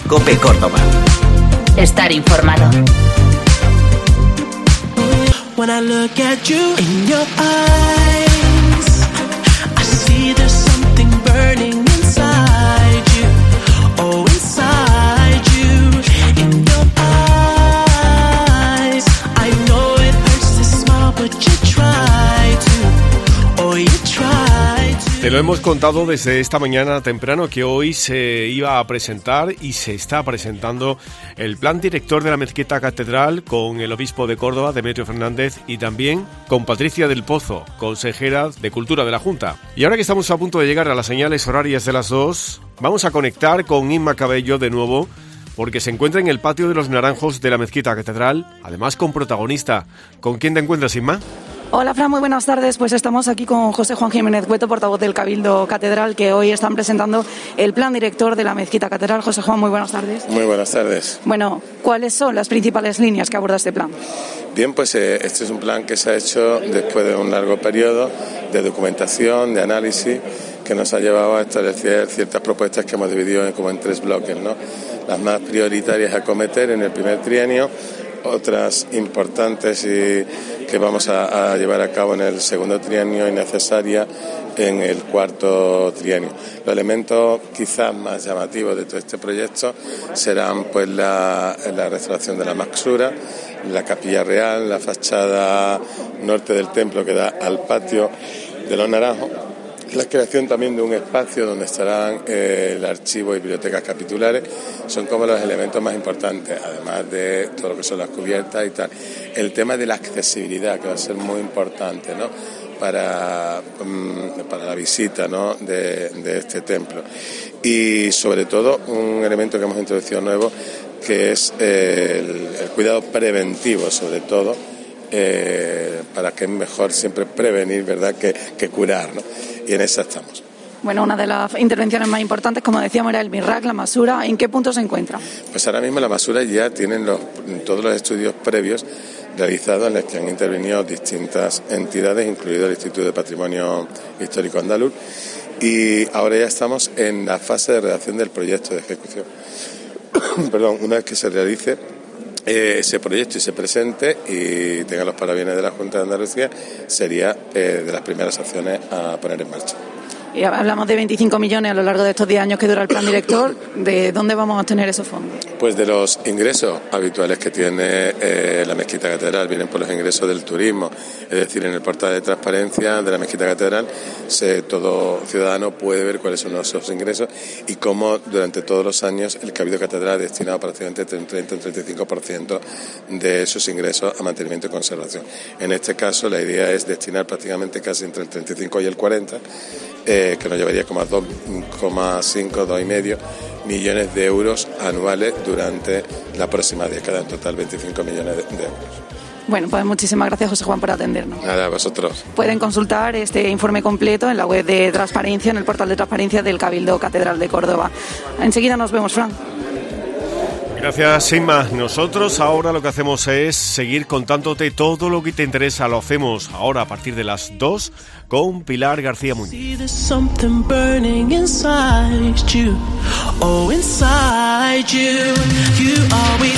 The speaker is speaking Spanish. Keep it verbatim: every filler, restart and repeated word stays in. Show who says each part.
Speaker 1: COPE Córdoba.
Speaker 2: Estar informado.
Speaker 3: When I look at you in your eyes, I see there's something burning inside you. Oh, inside you, in your eyes. I know it hurts to smile, but you try to. Oh, you try to.
Speaker 4: Te lo hemos contado desde esta mañana temprano que hoy se iba a presentar y se está presentando el plan director de la Mezquita Catedral con el obispo de Córdoba, Demetrio Fernández, y también con Patricia del Pozo, consejera de Cultura de la Junta. Y ahora que estamos a punto de llegar a las señales horarias de las dos, vamos a conectar con Inma Cabello de nuevo, porque se encuentra en el patio de los Naranjos de la Mezquita Catedral, además con protagonista. ¿Con quién te encuentras, Inma?
Speaker 5: Hola, Fran, muy buenas tardes. Pues estamos aquí con José Juan Jiménez Cueto, portavoz del Cabildo Catedral, que hoy están presentando el plan director de la Mezquita Catedral. José Juan, muy buenas tardes.
Speaker 6: Muy buenas tardes.
Speaker 5: Bueno, ¿cuáles son las principales líneas que aborda este plan?
Speaker 6: Bien, pues eh, este es un plan que se ha hecho después de un largo periodo de documentación, de análisis, que nos ha llevado a establecer ciertas propuestas que hemos dividido en, como en tres bloques, ¿no? Las más prioritarias a acometer en el primer trienio, otras importantes y que vamos a, a llevar a cabo en el segundo trienio y necesarias en el cuarto trienio. Los elementos quizás más llamativos de todo este proyecto serán pues la, la restauración de la Maxura, la Capilla Real, la fachada norte del templo que da al patio de los Naranjos, la creación también de un espacio donde estarán eh, el archivo y bibliotecas capitulares. Son como los elementos más importantes, además de todo lo que son las cubiertas y tal. El tema de la accesibilidad, que va a ser muy importante, ¿no?, para, para la visita, ¿no?, de, de este templo. Y sobre todo un elemento que hemos introducido nuevo, que es eh, el, el cuidado preventivo, sobre todo, eh, para que es mejor siempre prevenir, ¿verdad?, que, que curar, ¿no? Y en esa estamos.
Speaker 5: Bueno, una de las intervenciones más importantes, como decíamos, era el MIRRAC, la Masura. ¿En qué punto se encuentra?
Speaker 6: Pues ahora mismo la Masura ya tienen los, todos los estudios previos realizados en los que han intervenido distintas entidades, incluido el Instituto de Patrimonio Histórico Andaluz, y ahora ya estamos en la fase de redacción del proyecto de ejecución. Perdón, una vez que se realice eh, ese proyecto y se presente y tenga los parabienes de la Junta de Andalucía, sería eh, de las primeras acciones a poner en marcha.
Speaker 5: Y hablamos de veinticinco millones a lo largo de estos diez años que dura el plan director. ¿De dónde vamos a obtener esos fondos? Pues
Speaker 6: de los ingresos habituales que tiene eh, la Mezquita Catedral. Vienen por los ingresos del turismo, es decir, en el portal de transparencia de la Mezquita Catedral se, todo ciudadano puede ver cuáles son esos ingresos y cómo durante todos los años el Cabildo Catedral ha destinado prácticamente entre un treinta y un treinta y cinco por ciento de esos ingresos a mantenimiento y conservación. En este caso la idea es destinar prácticamente casi entre el treinta y cinco y el cuarenta, eh, que nos llevaría como a dos coma cinco, dos coma cinco millones de euros anuales durante la próxima década, en total veinticinco millones de, de euros.
Speaker 5: Bueno, pues muchísimas gracias, José Juan, por atendernos.
Speaker 6: Nada, a vosotros.
Speaker 5: Pueden consultar este informe completo en la web de transparencia, en el portal de transparencia del Cabildo Catedral de Córdoba. Enseguida nos vemos, Fran.
Speaker 4: Gracias, Inma. Nosotros ahora lo que hacemos es seguir contándote todo lo que te interesa. Lo hacemos ahora a partir de las dos con Pilar García Muñoz.
Speaker 3: Oh, inside you, you always